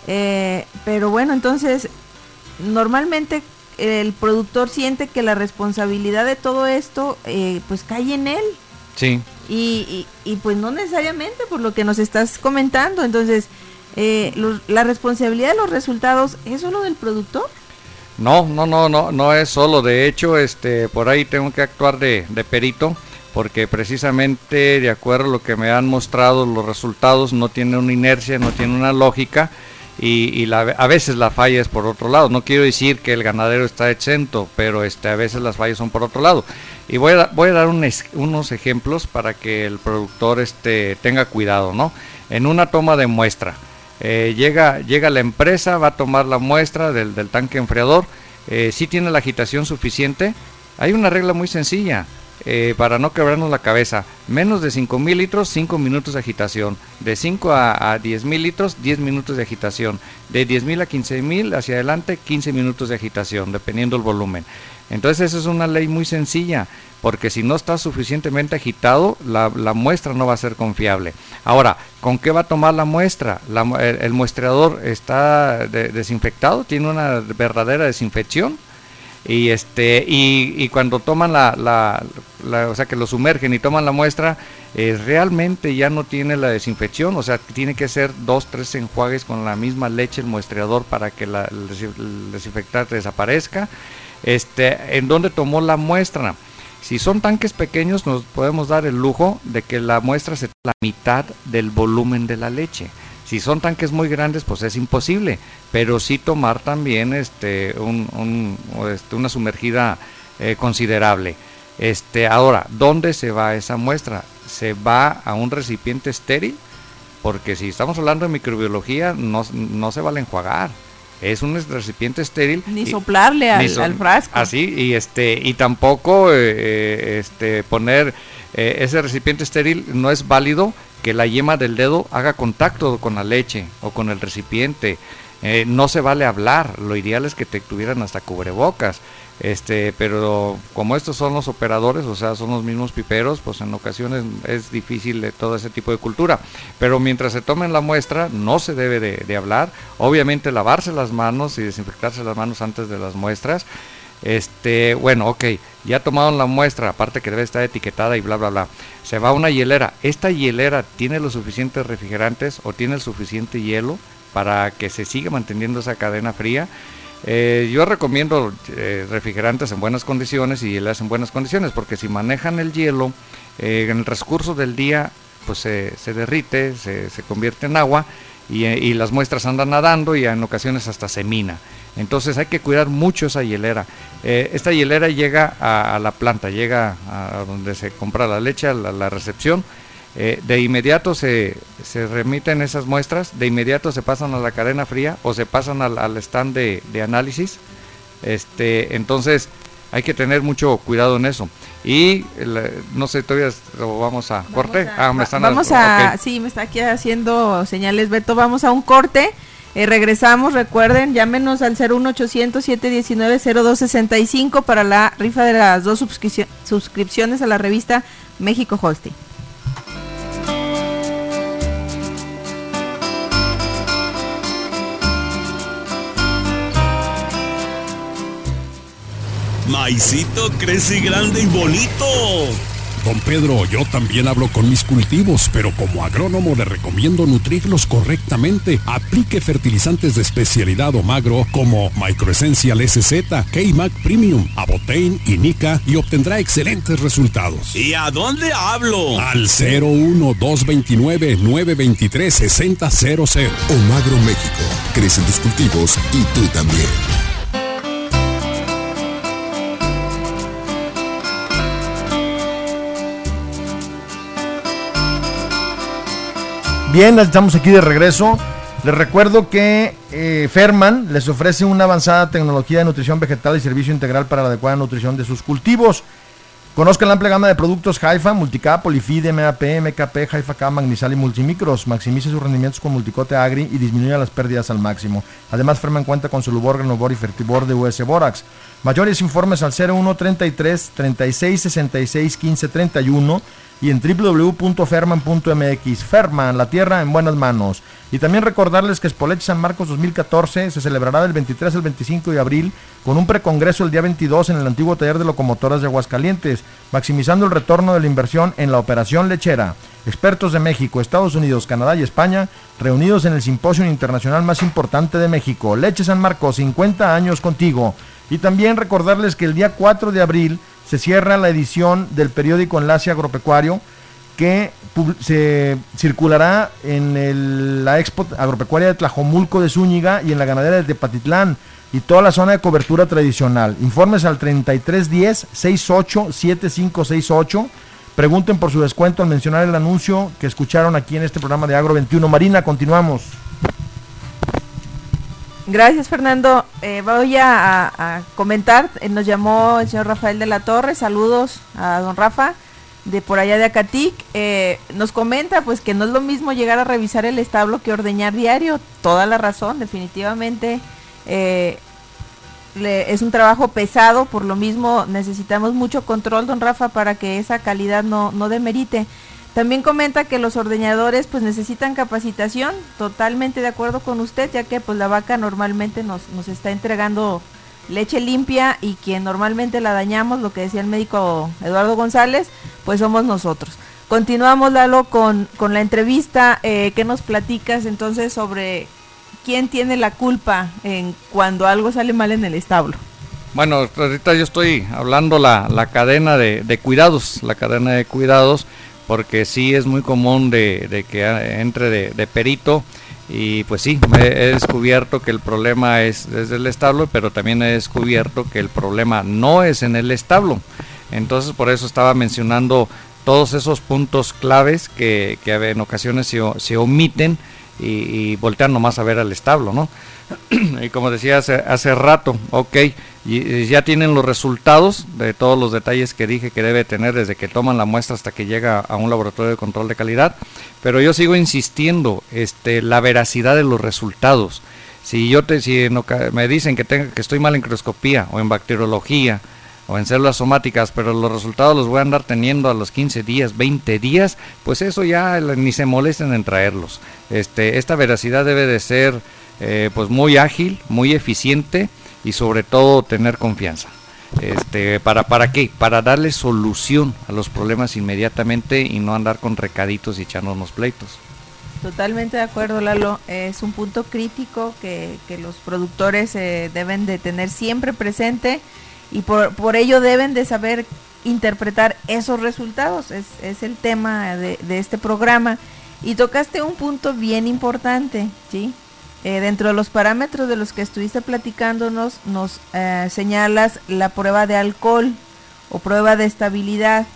pero bueno, entonces, normalmente el productor siente que la responsabilidad de todo esto pues cae en él, Sí. Y pues no necesariamente por lo que nos estás comentando. Entonces, la responsabilidad de los resultados, ¿es solo del productor? No es solo. De hecho, por ahí tengo que actuar de perito, porque precisamente de acuerdo a lo que me han mostrado los resultados no tiene una inercia, no tiene una lógica, y a veces la falla es por otro lado. No quiero decir que el ganadero está exento, pero a veces las fallas son por otro lado. Y voy a dar unos ejemplos para que el productor tenga cuidado, ¿no? En una toma de muestra, llega la empresa, va a tomar la muestra del tanque enfriador. Si tiene la agitación suficiente. Hay una regla muy sencilla, para no quebrarnos la cabeza: menos de 5,000 litros, 5 minutos de agitación; de 5 a 10,000 litros, 10 minutos de agitación; de 10,000 a 15,000 hacia adelante, 15 minutos de agitación, dependiendo del volumen. Entonces esa es una ley muy sencilla, porque si no está suficientemente agitado, la muestra no va a ser confiable. Ahora, ¿con qué va a tomar la muestra? El muestreador está desinfectado, tiene una verdadera desinfección, y cuando toman o sea, que lo sumergen y toman la muestra, realmente ya no tiene la desinfección. O sea, tiene que ser 2-3 enjuagues con la misma leche el muestreador para que el desinfectante desaparezca. ¿En dónde tomó la muestra? Si son tanques pequeños, nos podemos dar el lujo de que la muestra se la mitad del volumen de la leche. Si son tanques muy grandes, pues es imposible, pero sí tomar también una sumergida considerable. Ahora, ¿dónde se va esa muestra? Se va a un recipiente estéril, porque si estamos hablando de microbiología, no se vale enjuagar. Es un recipiente estéril. Ni soplarle al frasco. Así, y tampoco poner ese recipiente estéril. No es válido que la yema del dedo haga contacto con la leche o con el recipiente. No se vale hablar. Lo ideal es que te tuvieran hasta cubrebocas. Pero como estos son los operadores, o sea, son los mismos piperos, pues en ocasiones es difícil todo ese tipo de cultura. Pero mientras se tomen la muestra, no se debe de hablar. Obviamente lavarse las manos y desinfectarse las manos antes de las muestras. Bueno, ok, ya tomaron la muestra, aparte que debe estar etiquetada y bla bla bla. Se va a una hielera. ¿Esta hielera tiene los suficientes refrigerantes o tiene el suficiente hielo para que se siga manteniendo esa cadena fría? Yo recomiendo refrigerantes en buenas condiciones y hielas en buenas condiciones, porque si manejan el hielo en el transcurso del día, pues se derrite, se convierte en agua, y las muestras andan nadando y en ocasiones hasta se mina. Entonces hay que cuidar mucho esa hielera. Esta hielera llega a la planta, llega a donde se compra la leche, a la recepción. De inmediato se remiten esas muestras, de inmediato se pasan a la cadena fría o se pasan al stand de análisis. Entonces hay que tener mucho cuidado en eso. Y no sé, todavía vamos a corte. Sí, me está aquí haciendo señales Beto. Vamos a un corte. Regresamos, recuerden, llámenos al 01800-719-0265 para la rifa de las 2 suscripciones a la revista México Holstein. Maicito crece grande y bonito. Don Pedro, yo también hablo con mis cultivos, pero como agrónomo le recomiendo nutrirlos correctamente. Aplique fertilizantes de especialidad Omagro como Microessential SZ, K-Mac Premium, Abotain y Nica y obtendrá excelentes resultados. ¿Y a dónde hablo? Al 01229-923-6000. Omagro México. Crecen tus cultivos y tú también. Bien, estamos aquí de regreso. Les recuerdo que Ferman les ofrece una avanzada tecnología de nutrición vegetal y servicio integral para la adecuada nutrición de sus cultivos. Conozcan la amplia gama de productos Haifa, Multicap, Polifide, MAP, MKP, Haifa K, Magnisal y Multimicros. Maximice sus rendimientos con Multicote Agri y disminuya las pérdidas al máximo. Además, Ferman cuenta con Solubor, Renovor y Fertibor de US Borax. Mayores informes al 0133 36 66 15 31 y en www.ferman.mx. Ferman, la tierra en buenas manos. Y también recordarles que Expoleche San Marcos 2014 se celebrará del 23 al 25 de abril con un precongreso el día 22 en el antiguo taller de locomotoras de Aguascalientes, maximizando el retorno de la inversión en la operación lechera. Expertos de México, Estados Unidos, Canadá y España reunidos en el simposio internacional más importante de México. Leche San Marcos, 50 años contigo. Y también recordarles que el día 4 de abril se cierra la edición del periódico Enlace Agropecuario, que se circulará en la Expo Agropecuaria de Tlajomulco de Zúñiga y en la ganadera de Tepatitlán y toda la zona de cobertura tradicional. Informes al 3310-687568. Pregunten por su descuento al mencionar el anuncio que escucharon aquí en este programa de Agro 21. Marina, continuamos. Gracias, Fernando. Voy a comentar, nos llamó el señor Rafael de la Torre, saludos a don Rafa, de por allá de Acatic. Nos comenta pues que no es lo mismo llegar a revisar el establo que ordeñar diario. Toda la razón, definitivamente es un trabajo pesado, por lo mismo necesitamos mucho control, don Rafa, para que esa calidad no demerite. También comenta que los ordeñadores pues necesitan capacitación, totalmente de acuerdo con usted, ya que pues la vaca normalmente nos está entregando leche limpia y quien normalmente la dañamos, lo que decía el médico Eduardo González, pues somos nosotros. Continuamos, Lalo, con la entrevista. ¿Qué nos platicas entonces sobre quién tiene la culpa en cuando algo sale mal en el establo? Bueno, ahorita yo estoy hablando la cadena de cuidados, porque sí es muy común de que entre de perito, y pues sí, he descubierto que el problema es desde el establo, pero también he descubierto que el problema no es en el establo. Entonces por eso estaba mencionando todos esos puntos claves que en ocasiones se omiten y voltean nomás a ver al establo, ¿no? Y como decía hace rato, ok, y ya tienen los resultados de todos los detalles que dije que debe tener desde que toman la muestra hasta que llega a un laboratorio de control de calidad, pero yo sigo insistiendo, la veracidad de los resultados. Si me dicen que estoy mal en microscopía o en bacteriología o en células somáticas, pero los resultados los voy a andar teniendo a los 15 días, 20 días, pues eso ya ni se molesten en traerlos. Esta veracidad debe de ser pues muy ágil, muy eficiente y sobre todo tener confianza. ¿Para qué? Para darle solución a los problemas inmediatamente y no andar con recaditos y echándonos pleitos. Totalmente de acuerdo, Lalo. Es un punto crítico que los productores deben de tener siempre presente, y por ello deben de saber interpretar esos resultados. Es el tema de este programa. Y tocaste un punto bien importante, ¿sí? Dentro de los parámetros de los que estuviste platicándonos, nos señalas la prueba de alcohol o prueba de estabilidad.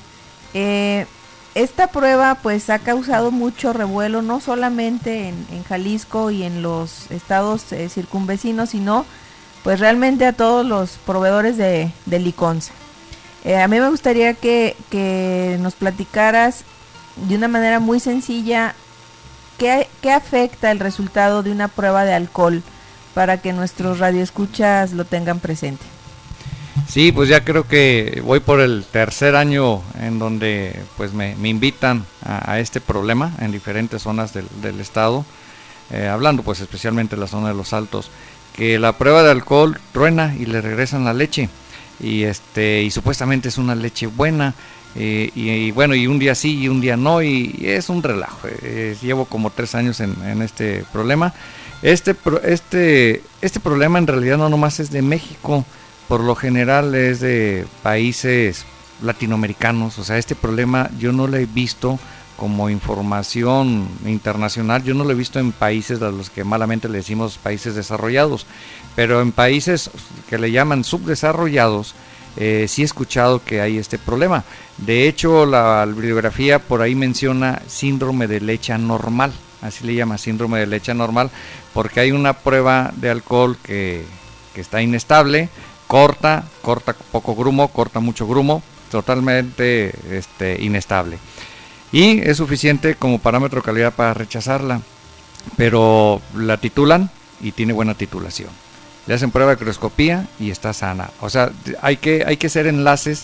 Esta prueba pues ha causado mucho revuelo, no solamente en Jalisco y en los estados circunvecinos, sino pues realmente a todos los proveedores de Liconza. A mí me gustaría que nos platicaras de una manera muy sencilla qué afecta el resultado de una prueba de alcohol para que nuestros radioescuchas lo tengan presente. Sí, pues ya creo que voy por el tercer año en donde pues me invitan a este problema en diferentes zonas del estado, hablando pues especialmente de la zona de los Altos, que la prueba de alcohol truena y le regresan la leche y supuestamente es una leche buena, y bueno, y un día sí y un día no, y es un relajo. Llevo como 3 años en este problema. Este problema en realidad no nomás es de México, por lo general es de países latinoamericanos. O sea, este problema yo no lo he visto como información internacional, yo no lo he visto en países a los que malamente le decimos países desarrollados, pero en países que le llaman subdesarrollados, sí he escuchado que hay este problema. De hecho, la bibliografía por ahí menciona síndrome de leche anormal, así le llama, síndrome de leche anormal, porque hay una prueba de alcohol que está inestable, corta poco grumo, corta mucho grumo, totalmente inestable. Y es suficiente como parámetro de calidad para rechazarla, pero la titulan y tiene buena titulación. Le hacen prueba de microscopía y está sana. O sea, hay que hacer enlaces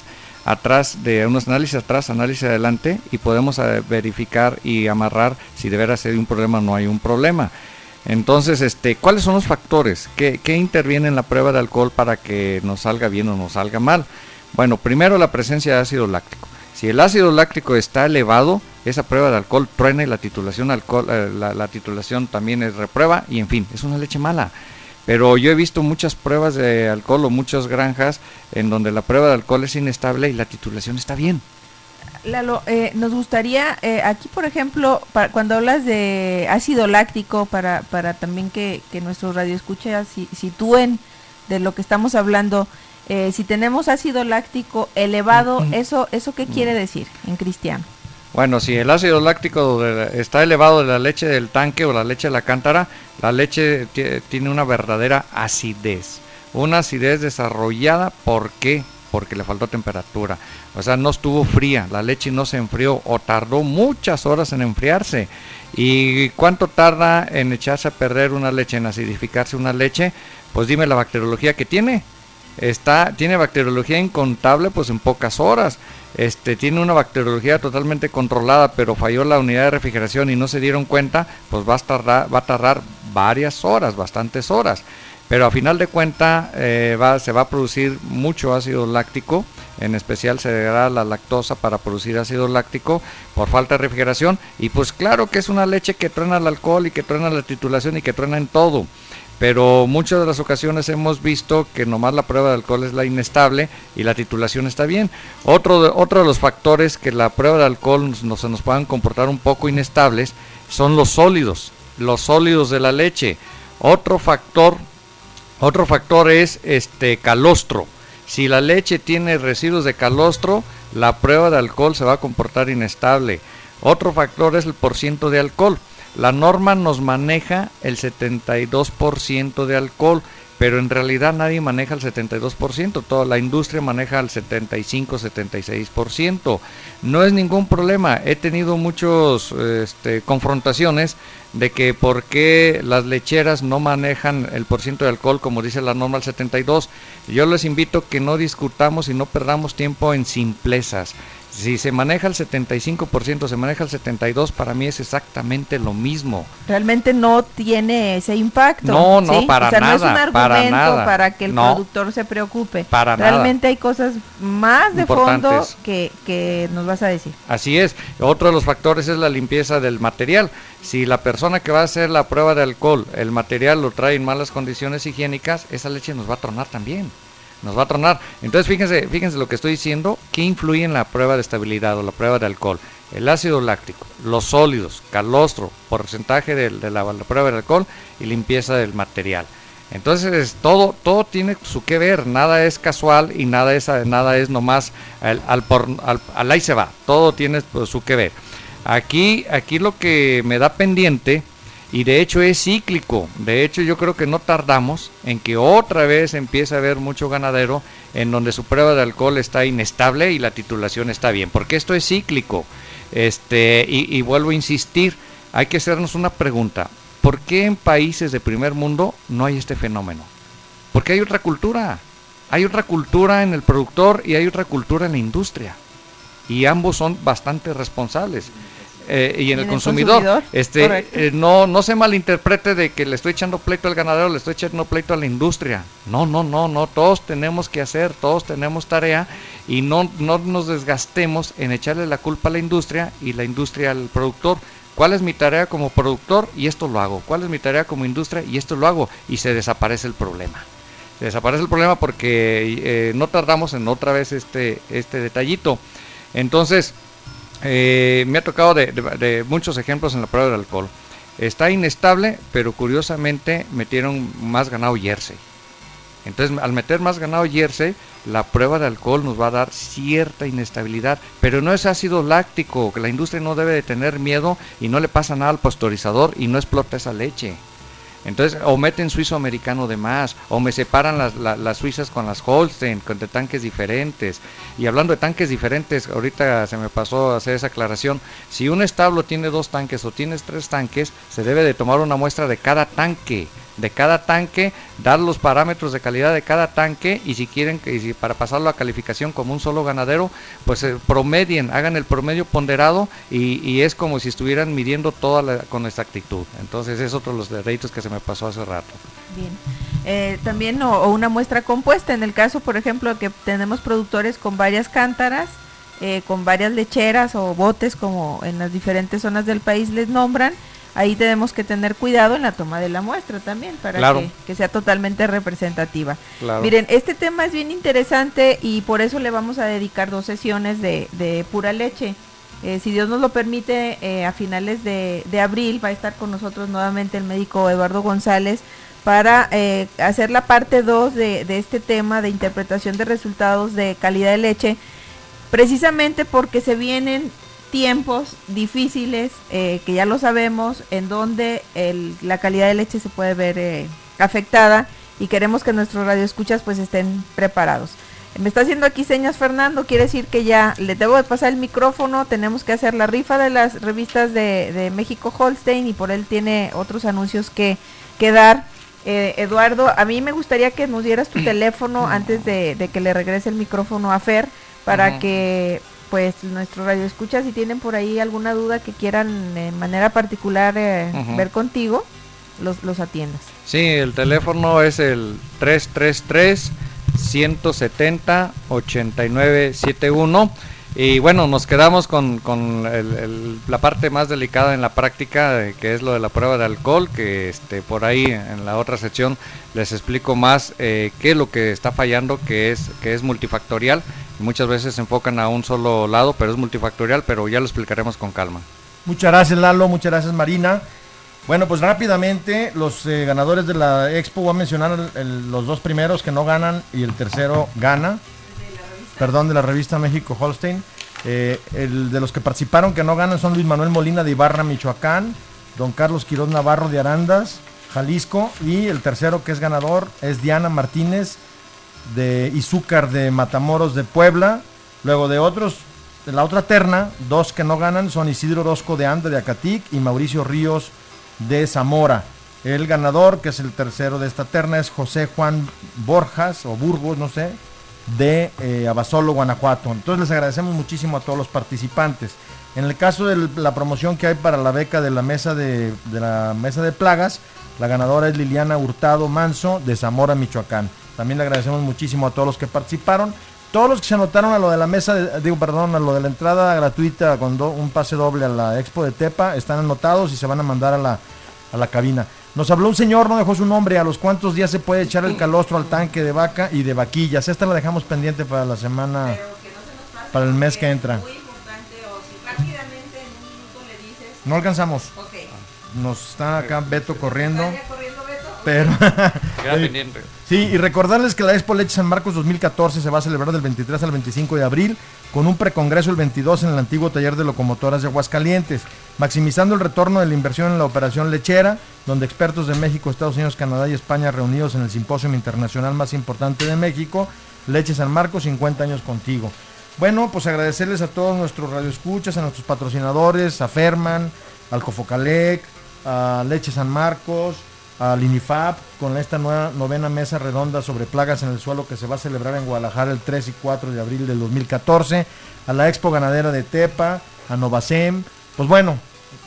atrás, de unos análisis atrás, análisis adelante, y podemos verificar y amarrar si de veras hay un problema o no hay un problema. Entonces, ¿cuáles son los factores? ¿Qué interviene en la prueba de alcohol para que nos salga bien o nos salga mal? Bueno, primero la presencia de ácido láctico. Si el ácido láctico está elevado, esa prueba de alcohol truena y la titulación la titulación también es reprueba, y en fin, es una leche mala. Pero yo he visto muchas pruebas de alcohol o muchas granjas en donde la prueba de alcohol es inestable y la titulación está bien. Lalo, nos gustaría, aquí por ejemplo, cuando hablas de ácido láctico, para también que nuestros radioescuchas sitúen de lo que estamos hablando, si tenemos ácido láctico elevado, ¿eso qué quiere decir en cristiano? Bueno, si el ácido láctico está elevado de la leche del tanque o la leche de la cántara, la leche tiene una verdadera acidez. Una acidez desarrollada, ¿por qué? Porque le faltó temperatura. O sea, no estuvo fría, la leche no se enfrió o tardó muchas horas en enfriarse. ¿Y cuánto tarda en echarse a perder una leche, en acidificarse una leche? Pues dime la bacteriología que tiene. Tiene bacteriología incontable, pues en pocas horas. Tiene una bacteriología totalmente controlada, pero falló la unidad de refrigeración y no se dieron cuenta, pues va a tardar varias horas, bastantes horas. Pero a final de cuentas se va a producir mucho ácido láctico, en especial se degrada la lactosa para producir ácido láctico por falta de refrigeración, y pues claro que es una leche que truena el alcohol y que truena la titulación y que truena en todo. Pero muchas de las ocasiones hemos visto que nomás la prueba de alcohol es la inestable y la titulación está bien. Otro de los factores que la prueba de alcohol se nos puedan comportar un poco inestables son los sólidos de la leche. Otro factor es calostro. Si la leche tiene residuos de calostro, la prueba de alcohol se va a comportar inestable. Otro factor es el porciento de alcohol. La norma nos maneja el 72% de alcohol, pero en realidad nadie maneja el 72%, toda la industria maneja el 75-76%. No es ningún problema. He tenido muchas confrontaciones de que por qué las lecheras no manejan el porciento de alcohol como dice la norma el 72%. Yo les invito que no discutamos y no perdamos tiempo en simplezas. Si se maneja el 75%, se maneja el 72%, para mí es exactamente lo mismo. Realmente no tiene ese impacto. No, ¿sí? para nada. No es un argumento para que el productor se preocupe. Realmente hay cosas más de fondo que nos vas a decir. Así es. Otro de los factores es la limpieza del material. Si la persona que va a hacer la prueba de alcohol, el material lo trae en malas condiciones higiénicas, esa leche nos va a tronar también. Nos va a tronar. Entonces fíjense lo que estoy diciendo, ¿qué influye en la prueba de estabilidad o la prueba de alcohol? El ácido láctico, los sólidos, calostro, porcentaje de la prueba de alcohol y limpieza del material. Entonces todo tiene su que ver, nada es casual y nada es nomás al ahí se va, todo tiene su que ver. Aquí lo que me da pendiente, y de hecho es cíclico, de hecho yo creo que no tardamos en que otra vez empiece a haber mucho ganadero en donde su prueba de alcohol está inestable y la titulación está bien, porque esto es cíclico. Y vuelvo a insistir, hay que hacernos una pregunta: ¿por qué en países de primer mundo no hay este fenómeno? Porque hay otra cultura en el productor y hay otra cultura en la industria, y ambos son bastante responsables. Y en el consumidor, no se malinterprete de que le estoy echando pleito al ganadero, le estoy echando pleito a la industria. No, todos tenemos que hacer, todos tenemos tarea, y no nos desgastemos en echarle la culpa a la industria y la industria al productor. ¿Cuál es mi tarea como productor? Y esto lo hago. ¿Cuál es mi tarea como industria? Y esto lo hago. Y se desaparece el problema. Se desaparece el problema porque no tardamos en otra vez este detallito. Entonces, me ha tocado de muchos ejemplos en la prueba del alcohol. Está inestable, pero curiosamente metieron más ganado Jersey. Entonces, al meter más ganado Jersey, la prueba de alcohol nos va a dar cierta inestabilidad, pero no es ácido láctico, que la industria no debe de tener miedo y no le pasa nada al pasteurizador y no explota esa leche. Entonces, o meten suizo americano de más, o me separan las suizas con las Holstein, de tanques diferentes. Y hablando de tanques diferentes, ahorita se me pasó a hacer esa aclaración: si un establo tiene 2 tanques o tienes 3 tanques, se debe de tomar una muestra de cada tanque, de cada tanque, dar los parámetros de calidad de cada tanque, y si quieren, para pasarlo a calificación como un solo ganadero, pues promedien, hagan el promedio ponderado, y es como si estuvieran midiendo con exactitud. Entonces es otro de los detallitos que se me pasó hace rato. Bien. También o una muestra compuesta, en el caso, por ejemplo, que tenemos productores con varias cántaras, con varias lecheras o botes, como en las diferentes zonas del país les nombran. Ahí tenemos que tener cuidado en la toma de la muestra también, para que sea totalmente representativa. Claro. Miren, este tema es bien interesante y por eso le vamos a dedicar 2 sesiones de pura leche. Si Dios nos lo permite, a finales de abril va a estar con nosotros nuevamente el médico Eduardo González para hacer la parte 2 de este tema de interpretación de resultados de calidad de leche, precisamente porque se vienen tiempos difíciles, que ya lo sabemos, en donde la calidad de leche se puede ver afectada, y queremos que nuestros radioescuchas pues estén preparados. Me está haciendo aquí señas Fernando, quiere decir que ya le debo de pasar el micrófono. Tenemos que hacer la rifa de las revistas de México Holstein, y por él tiene otros anuncios que dar. Eduardo, a mí me gustaría que nos dieras tu teléfono antes de que le regrese el micrófono a Fer, para que pues nuestros radioescuchas, si tienen por ahí alguna duda que quieran de manera particular ver contigo, los atiendas. Sí, el teléfono es el 333-170-8971, y bueno, nos quedamos con la parte más delicada en la práctica, que es lo de la prueba de alcohol, que por ahí en la otra sección les explico más qué es lo que está fallando, que es multifactorial. Muchas veces se enfocan a un solo lado, pero es multifactorial, pero ya lo explicaremos con calma. Muchas gracias, Lalo, muchas gracias, Marina. Bueno, pues rápidamente los ganadores de la Expo, voy a mencionar los 2 primeros que no ganan y el tercero gana, de la revista México Holstein. El de los que participaron que no ganan son Luis Manuel Molina de Ibarra, Michoacán, don Carlos Quiroz Navarro de Arandas, Jalisco, y el tercero que es ganador es Diana Martínez de Izúcar de Matamoros de Puebla. Luego de la otra terna, 2 que no ganan son Isidro Orozco de Anda de Acatic y Mauricio Ríos de Zamora. El ganador, que es el tercero de esta terna, es José Juan Borjas o Burgos, no sé, de Abasolo, Guanajuato. Entonces les agradecemos muchísimo a todos los participantes. En el caso de la promoción que hay para la beca de la mesa de plagas, la ganadora es Liliana Hurtado Manso de Zamora, Michoacán. También le agradecemos muchísimo a todos los que participaron. Todos los que se anotaron a lo de la mesa, a lo de la entrada gratuita con un pase doble a la Expo de Tepa, están anotados y se van a mandar a la cabina. Nos habló un señor, no dejó su nombre, a los cuántos días se puede echar el calostro al tanque de vaca y de vaquillas. Esta la dejamos pendiente para la semana, para el mes que entra. Muy importante, o si rápidamente en un minuto le dices. No alcanzamos. Okay. Nos está acá Beto corriendo. Beto? Pero queda pendiente. Sí, y recordarles que la Expo Leche San Marcos 2014 se va a celebrar del 23 al 25 de abril, con un precongreso el 22 en el antiguo taller de locomotoras de Aguascalientes, maximizando el retorno de la inversión en la operación lechera, donde expertos de México, Estados Unidos, Canadá y España reunidos en el simposio internacional más importante de México, Leche San Marcos, 50 años contigo. Bueno, pues agradecerles a todos nuestros radioescuchas, a nuestros patrocinadores, a Ferman, al Cofocalec, a Leche San Marcos, al INIFAP, con esta nueva 9ª mesa redonda sobre plagas en el suelo que se va a celebrar en Guadalajara el 3 y 4 de abril del 2014, a la Expo Ganadera de Tepa, a Novacem. Pues bueno,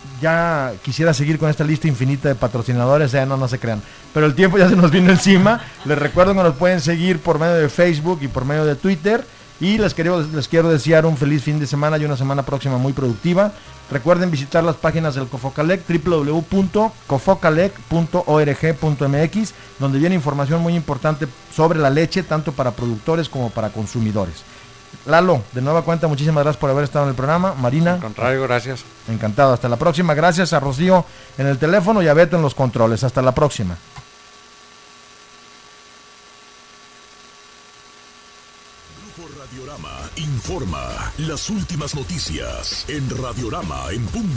ya quisiera seguir con esta lista infinita de patrocinadores, no se crean, pero el tiempo ya se nos vino encima. Les recuerdo que nos pueden seguir por medio de Facebook y por medio de Twitter, y les quiero desear un feliz fin de semana y una semana próxima muy productiva. Recuerden visitar las páginas del Cofocalec, www.cofocalec.org.mx, donde viene información muy importante sobre la leche, tanto para productores como para consumidores. Lalo, de nueva cuenta, muchísimas gracias por haber estado en el programa. Marina. Al contrario, gracias. Encantado, hasta la próxima. Gracias a Rocío en el teléfono y a Beto en los controles. Hasta la próxima. Grupo Radiorama informa las últimas noticias en Radiorama en punto.